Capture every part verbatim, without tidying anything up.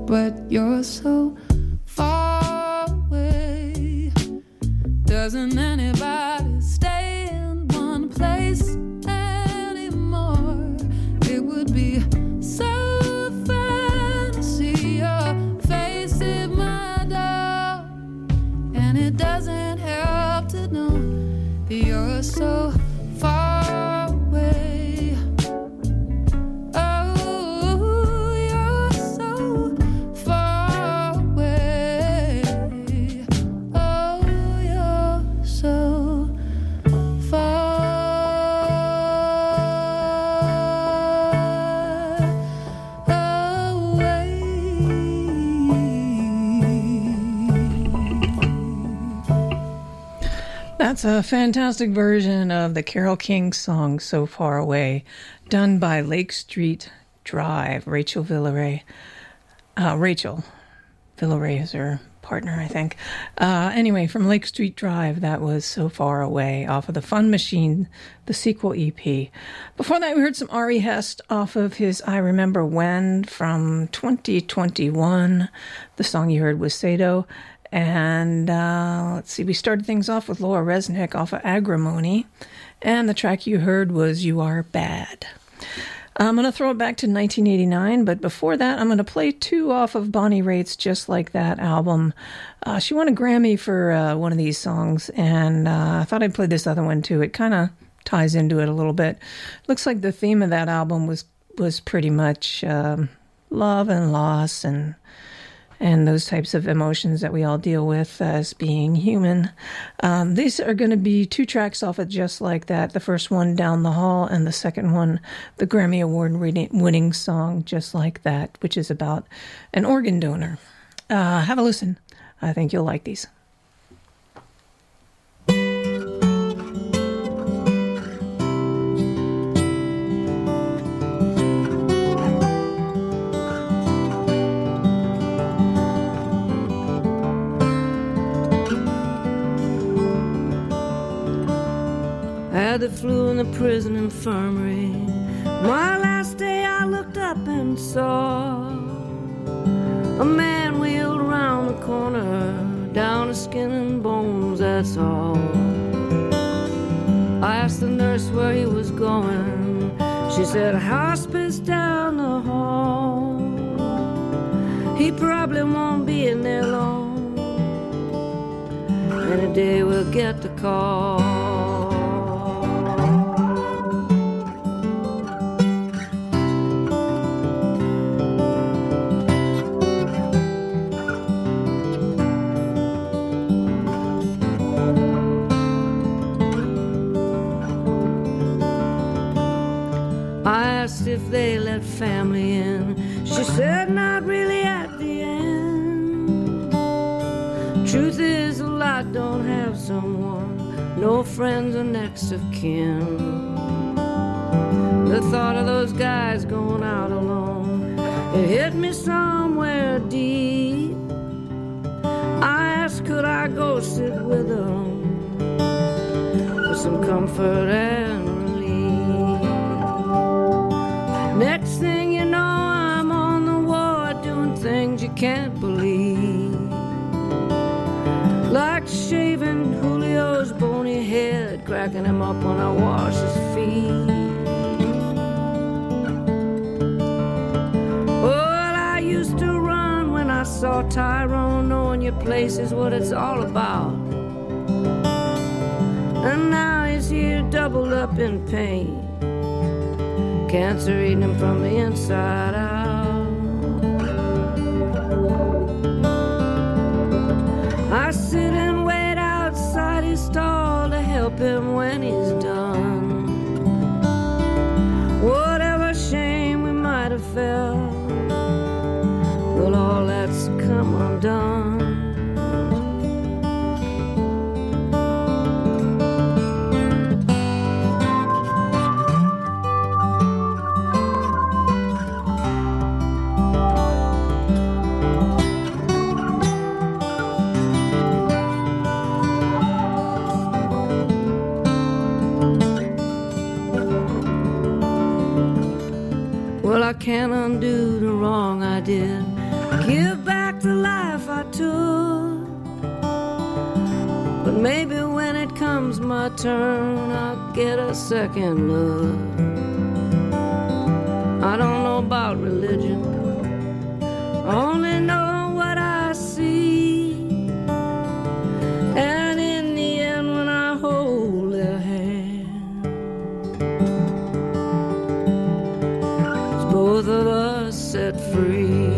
but you're so far away. Doesn't anybody stay in one place anymore? It would be so fun to see your face in my door, and it doesn't help to know that you're so far away. Oh, you're so far away. Oh, you're so That's a fantastic version of the Carole King song So Far Away, done by Lake Street Drive. Rachel Villaray. Uh, Rachel Villaray is her partner, I think. Uh, anyway, from Lake Street Drive, that was So Far Away off of the Fun Machine, the sequel E P. Before that, we heard some Ari Hest off of his I Remember When from twenty twenty-one. The song you heard was Sado. And uh, let's see, we started things off with Laura Resnick off of Agrimony. And the track you heard was You Are Bad. I'm going to throw it back to nineteen eighty-nine, but before that, I'm going to play two off of Bonnie Raitt's Just Like That album. Uh, she won a Grammy for uh, one of these songs, and uh, I thought I'd play this other one too. It kind of ties into it a little bit. Looks like the theme of that album was, was pretty much um, love and loss and and those types of emotions that we all deal with as being human. Um, these are going to be two tracks off of Just Like That. The first one, Down the Hall, and the second one, the Grammy Award-winning song, Just Like That, which is about an organ donor. Uh, have a listen. I think you'll like these. Had the flu in the prison infirmary. My last day I looked up and saw a man wheeled around the corner, down to skin and bones, that's all. I asked the nurse where he was going. She said, hospice down the hall. He probably won't be in there long. Any day we'll get the call. If they let family in, she said, not really at the end. Truth is, a lot don't have someone, no friends or next of kin. The thought of those guys going out alone, it hit me somewhere deep. I asked, could I go sit with them for some comfort and next thing you know, I'm on the ward doing things you can't believe, like shaving Julio's bony head, cracking him up when I wash his feet. Well, I used to run when I saw Tyrone, knowing your place is what it's all about. And now he's here doubled up in pain, cancer eating him from the inside out. I sit and wait outside his stall to help him when he's done. Whatever shame we might have felt, well, all that's come undone. I can't undo the wrong I did. Give the life I took. But maybe when it comes my turn, I'll get a second look. I don't know about religion, only know what I see. And in the end, when I hold their hand, it's both of us set free.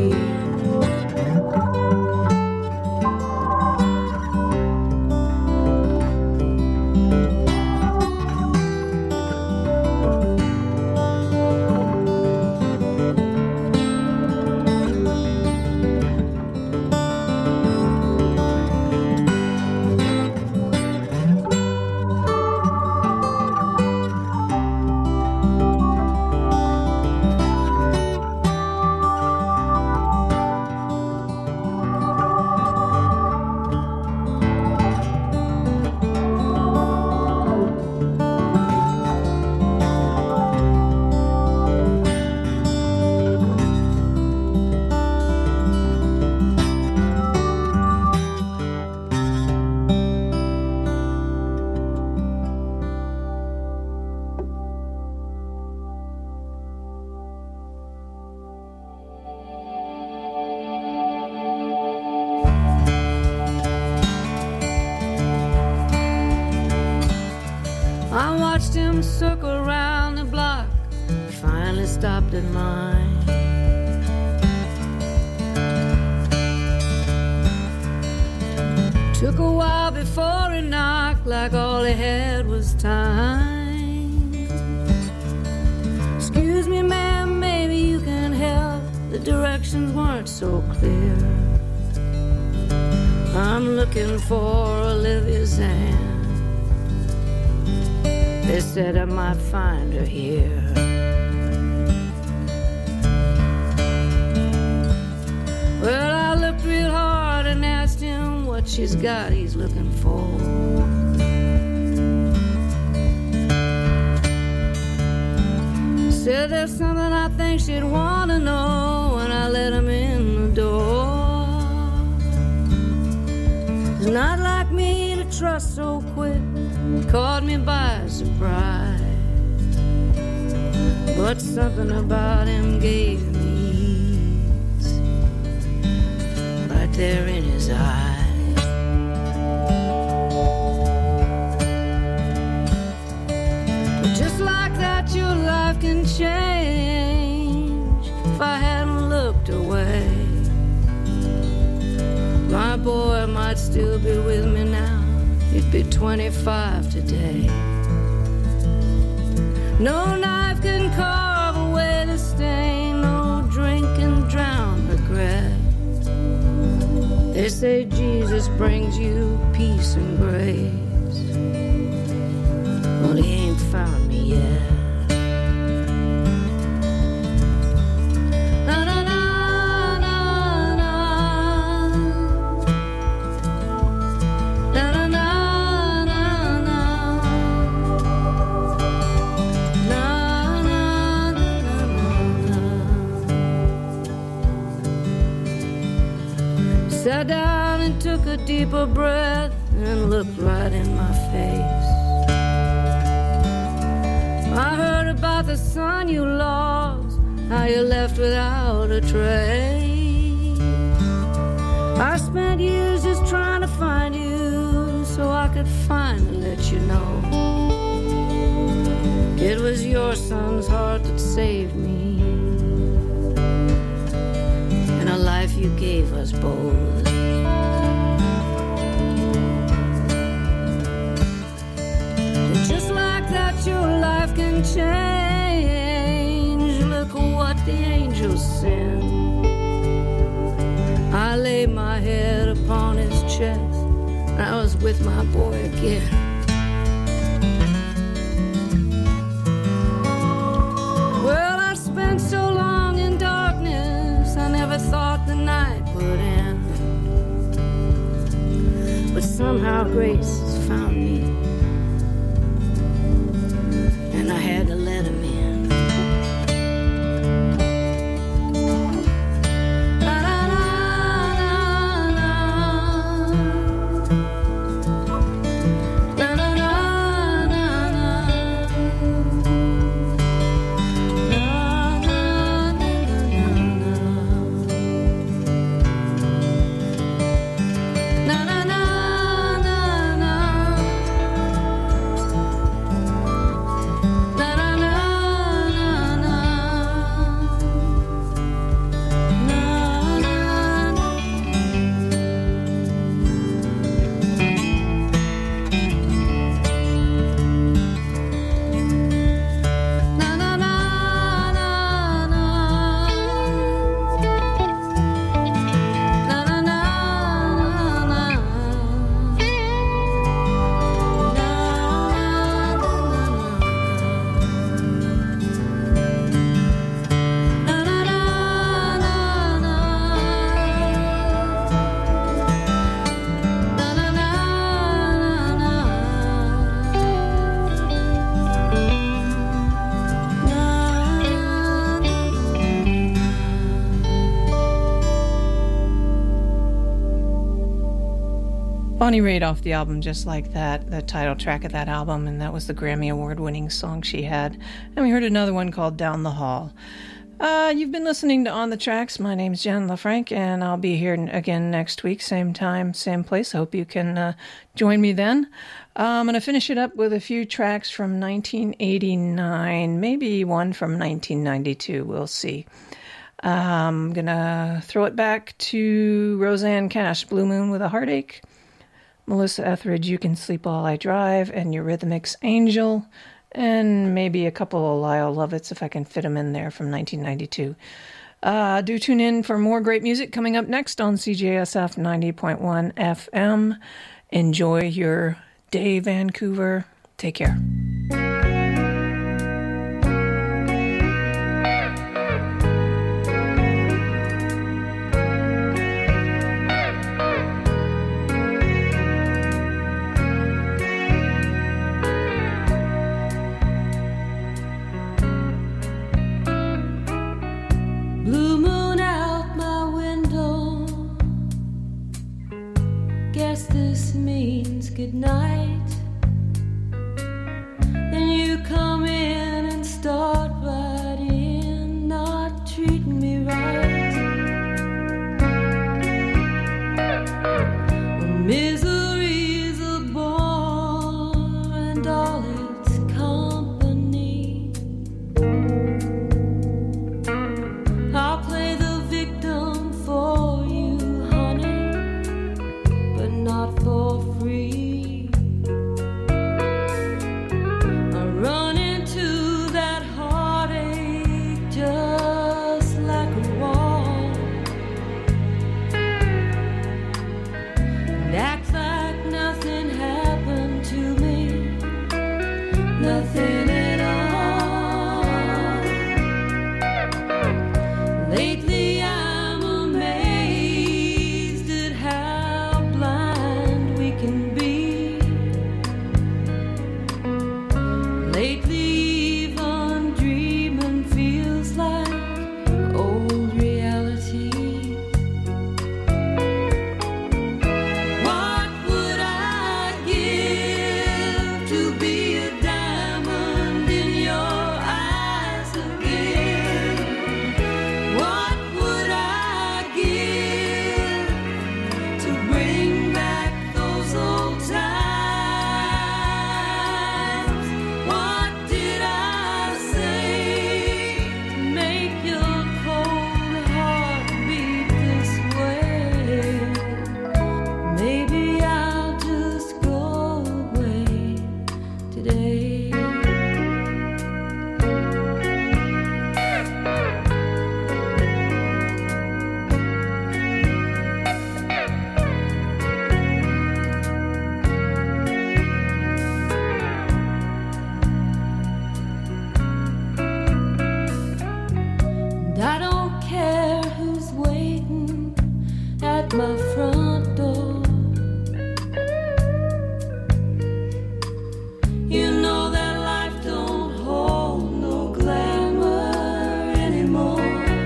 I watched him circle around the block, finally stopped at mine. Took a while before he knocked, like all he had was time. Excuse me, ma'am, maybe you can help. The directions weren't so clear. I'm looking for Olivia's hand. They said I might find her here. Well, I looked real hard and asked him what she's got he's looking for. Said there's something I think she'd want to know, and I let him in the door. It's not like me to trust so quick. Caught me by surprise, but something about him gave me ease, right there in his eyes. But just like that, your life can change. If I hadn't looked away, my boy might still be with me now. He'd be twenty-five today. No knife can carve away the stain, no drink can drown regret. They say Jesus brings you peace and grace. Well, he ain't found me yet. Sat down and took a deeper breath and looked right in my face. I heard about the son you lost, how you left without a trace. I spent years just trying to find you so I could finally let you know it was your son's heart that saved me, and a life you gave us both. Just like that, your life can change. Look what the angels send. I laid my head upon his chest, and I was with my boy again. Well, I spent so long in darkness, I never thought the night would end. But somehow grace has found me, and I had to let him in. Na, na, na, na, Bonnie Raitt off the album Just Like That, the title track of that album, and that was the Grammy Award-winning song she had. And we heard another one called Down the Hall. Uh, you've been listening to On the Tracks. My name's Jen LaFranc, and I'll be here again next week, same time, same place. I hope you can uh, join me then. Uh, I'm going to finish it up with a few tracks from nineteen eighty-nine, maybe one from nineteen ninety-two. We'll see. Uh, I'm going to throw it back to Rosanne Cash, Blue Moon with a Heartache. Melissa Etheridge, You Can Sleep While I Drive, and Eurythmics, Angel, and maybe a couple of Lyle Lovitz if I can fit them in there from nineteen ninety-two. Uh, do tune in for more great music coming up next on C J S F ninety point one F M. Enjoy your day, Vancouver. Take care. Good night. Then you come in and start right in, not treating me right. Misery's a bore and all its company. I'll play the victim for you, honey, but not for free. Nothing at all. Lately I'm amazed at how blind we can be. Lately even dreaming feels like old reality. What would I give to be my front door. You know that life don't hold no glamour anymore.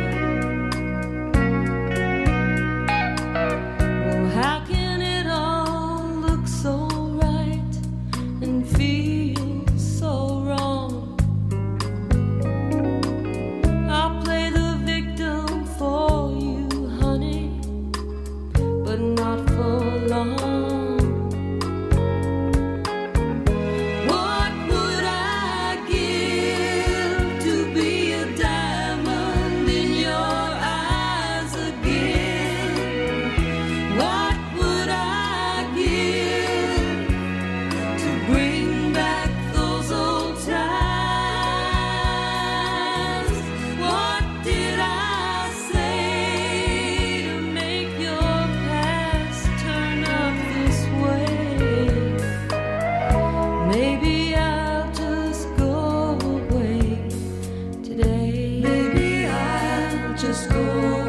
Oh, how can it all look so right and feel so wrong? I'll play the victim for you, honey, but not for long. What would I give to be a diamond in your eyes again? What would I give to bring back those old times? What did I say to make your past turn up this way? Maybe I'll just go away today. Maybe I'll just go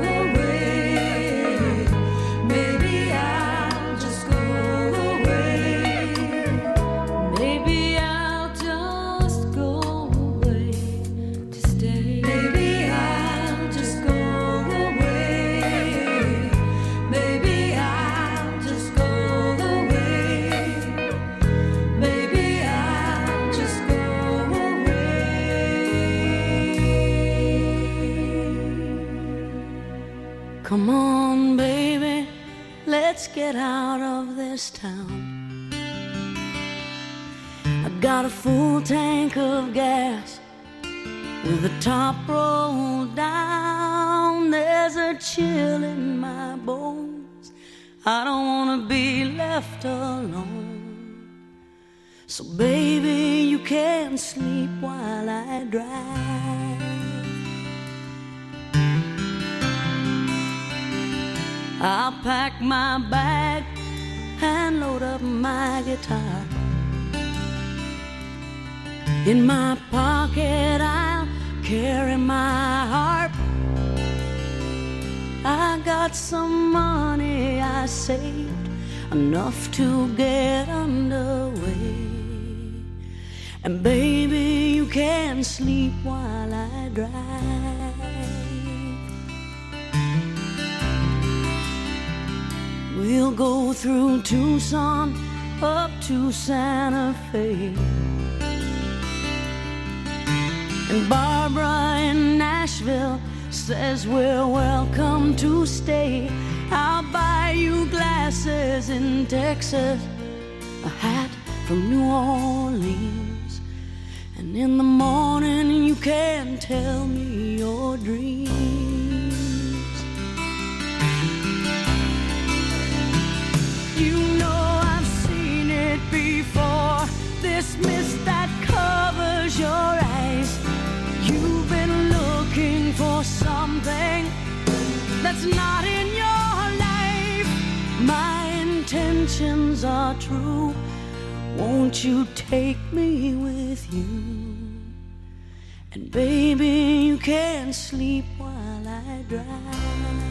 away. Maybe I'll just go away. Maybe I'll just go away to stay. Maybe I'll just go away. Maybe I'll just go away. Come on, baby, let's get out of this town. I got a full tank of gas with the top rolled down. There's a chill in my bones. I don't wanna be left alone. So baby, you can sleep while I drive. I'll pack my bag and load up my guitar. In my pocket I'll carry my harp. I got some money I saved, enough to get underway. And baby, you can sleep while I drive. We'll go through Tucson up to Santa Fe, and Barbara in Nashville says we're welcome to stay. I'll buy you glasses in Texas, a hat from New Orleans, and in the morning you can tell me your dreams. You know I've seen it before, this mist that covers your eyes. You've been looking for something that's not in your life. My intentions are true. Won't you take me with you? And baby, you can sleep while I drive.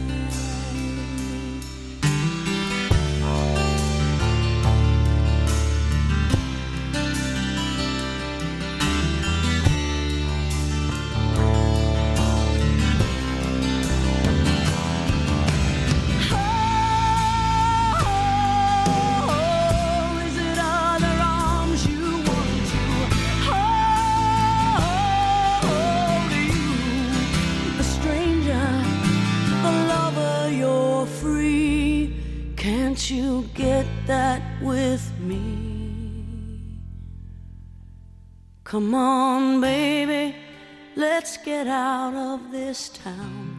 Can't you get that with me? Come on, baby, let's get out of this town.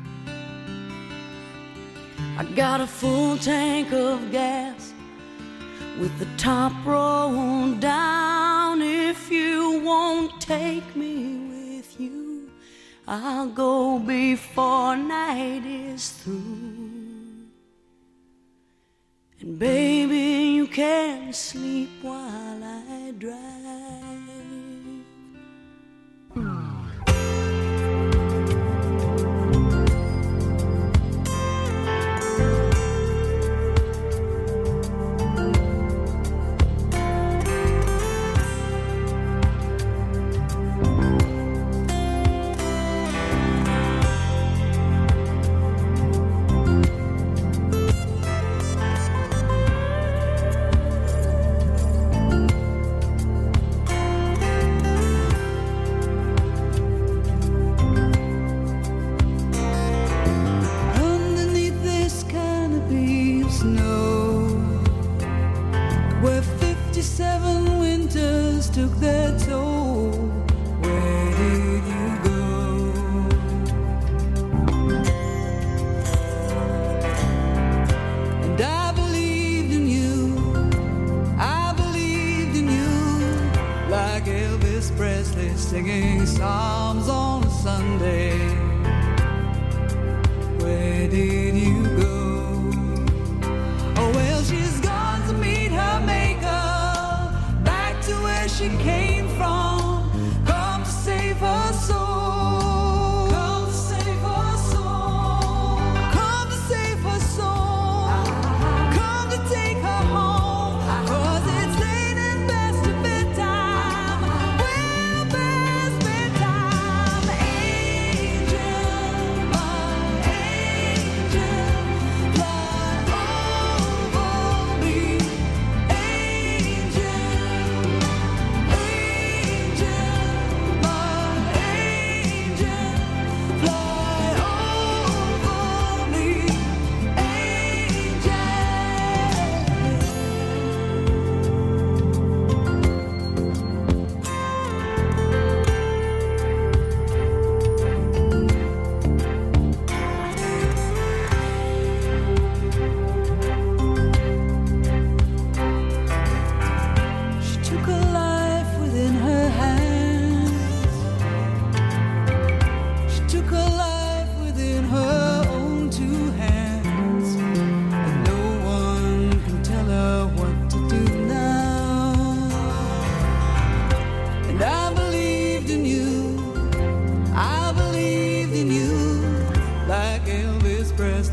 I got a full tank of gas with the top rolled down. If you won't take me with you, I'll go before night is through. And baby, you can sleep while I drive.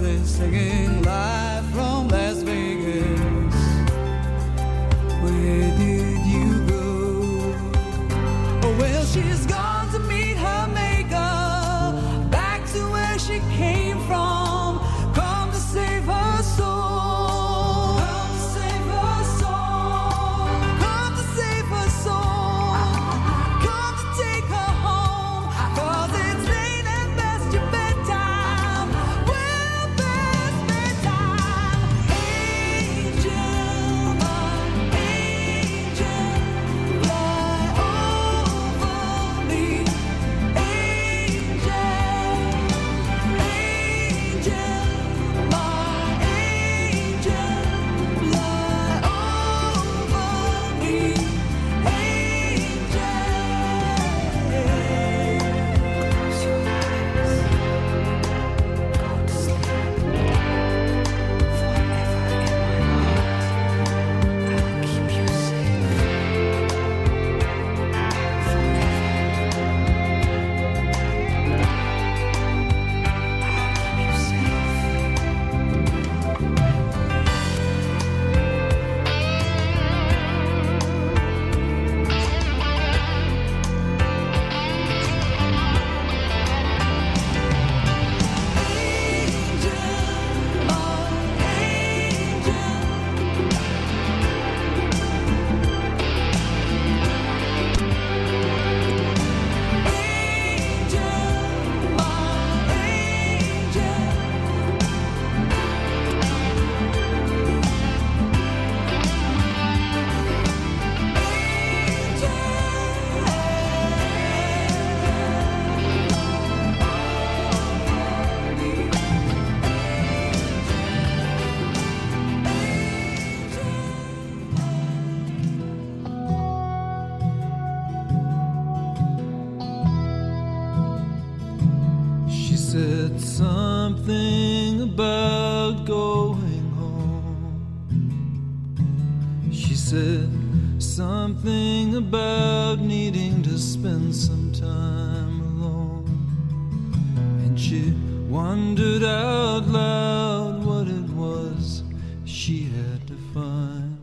Presley singing live from Las Vegas. Where did you go? Oh, well, she's gone to meet her maker, back to where she came from, come to save her soul. Come to save her soul. Come to save her soul. Come to take her home, 'cause it's late and past your bedtime. Well, past bedtime. Angel, my angel, fly over me. Angel, angel, my angel, fly over me. Angel. She said something about going home. She said something about needing to spend some time alone. And she wondered out loud what it was she had to find.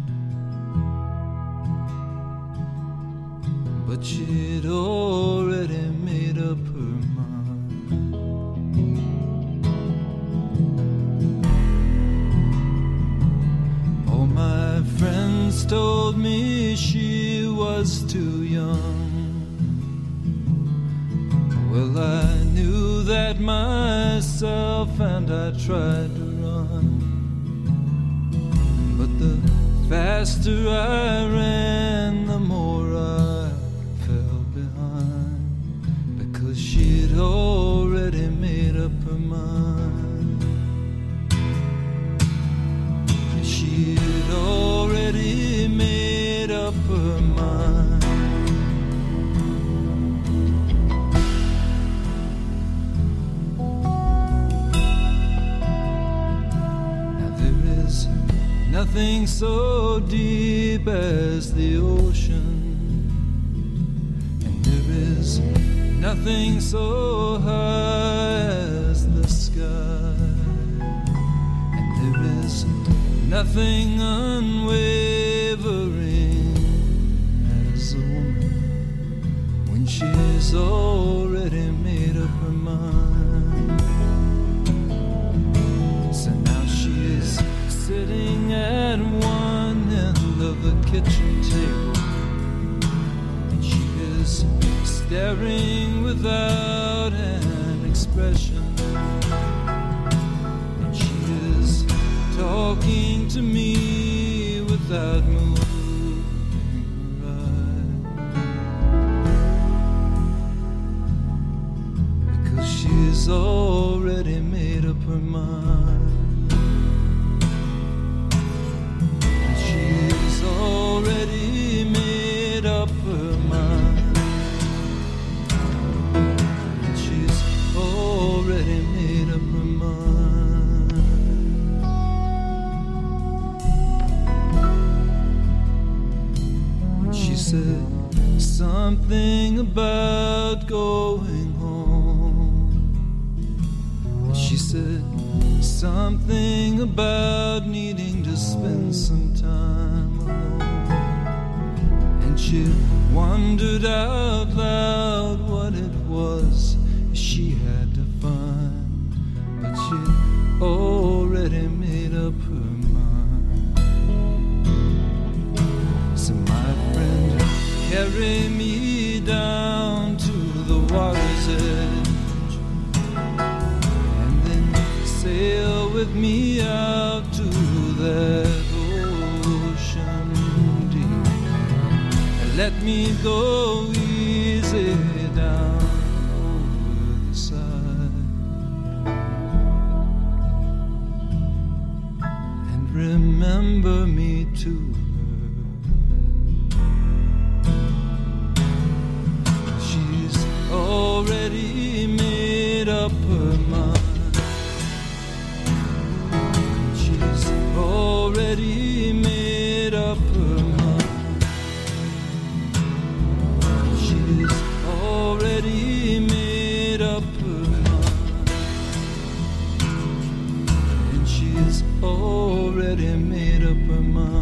But she'd already made up her mind. All my friends told me she was too young. Well, I knew that myself, and I tried to run. But the faster I ran, the more I fell behind, because she'd already made up her mind. She'd already made up her mind. Now there is nothing so deep as the ocean, and there is nothing so high as the sky, and there is nothing unwavering as a woman when she's already made up her mind. So now she is sitting at one end of the kitchen table, and she is staring without an expression, and she is talking to me without moving her eyes, because she's already made up her mind. And she's already made up her mind. And she's already made up her mind. She said something about going home. And she said Something about needing to spend some time alone. And she wondered out loud what it was she had to find, but she'd already made up her mind. So my friend, carry me down to the water's edge, and then sail with me out to that ocean deep, and let me go easy down over the side, and remember me to her. She's already made up her mind. Already made up her mind. She's already made up her mind. And she's already made up her mind.